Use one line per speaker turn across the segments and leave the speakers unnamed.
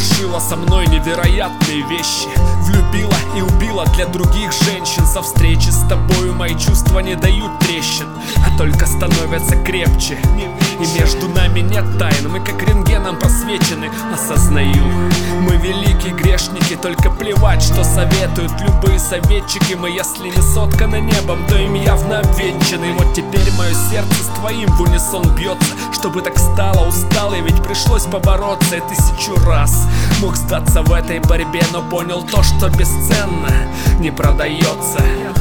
совершила со мной невероятные вещи. Влюбила и убила для других женщин. Со встречи с тобою мои чувства не дают трещин, а только становятся крепче. И между нами нет тайн, мы как рентгеном просвечены. Осознаю, мы великие грешники, только плевать, что советуют любые советчики. Мы если не сотканы небом, то им явно обвенчаны. И вот теперь мое сердце с твоим в унисон бьется. Чтобы так стало, устал я, ведь пришлось побороться. И 1000 раз мог сдаться в этой борьбе, но понял то, что бесценно не продается.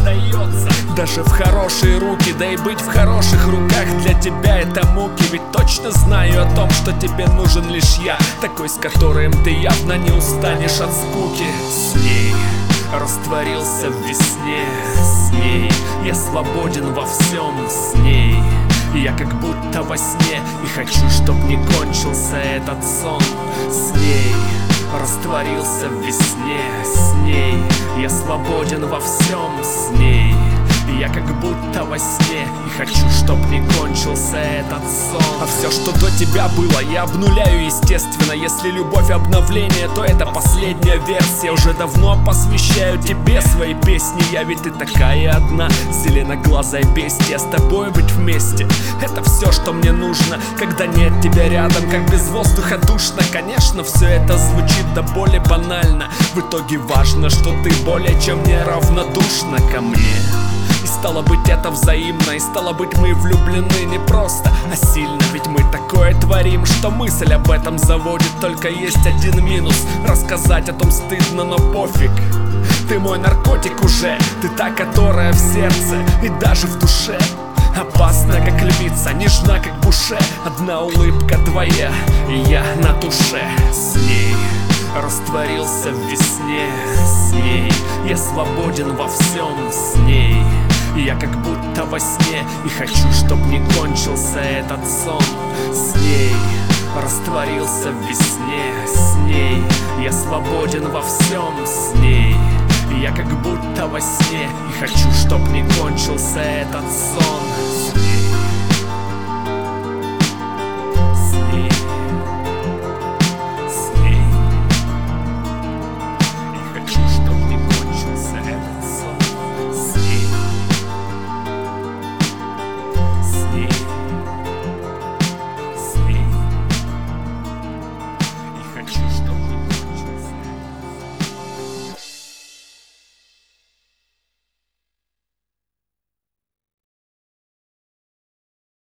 Даже в хорошие руки, да и быть в хороших руках для тебя это муки. Ведь точно знаю о том, что тебе нужен лишь я, такой, с которым ты явно не устанешь от скуки. С ней растворился в весне, с ней я свободен во всем, с ней я как будто во сне. И хочу, чтоб не кончился этот сон. С ней растворился в весне, с ней я свободен во всем, с ней я как будто во сне. И хочу, чтоб не кончился этот сон. А все, что до тебя было, я обнуляю, естественно. Если любовь обновление, то это последняя версия. Уже давно посвящаю тебе свои песни. Я ведь ты такая одна, зеленоглазая бестия. С тобой быть вместе, это все, что мне нужно. Когда нет тебя рядом, как без воздуха душно. Конечно, все это звучит до боли банально. В итоге важно, что ты более чем неравнодушна ко мне. И стало быть это взаимно, и стало быть мы влюблены не просто, а сильно. Ведь мы такое творим, что мысль об этом заводит. Только есть один минус, рассказать о том стыдно, но пофиг. Ты мой наркотик уже, ты та, которая в сердце и даже в душе. Опасна, как львица, нежна, как буше. Одна улыбка твоя, и я на душе. С ней растворился в весне, с ней я свободен во всем, с ней я как будто во сне. И хочу, чтоб не кончился этот сон. С ней растворился в весне, с ней я свободен во всем, с ней я как будто во сне. И хочу, чтоб не кончился этот сон.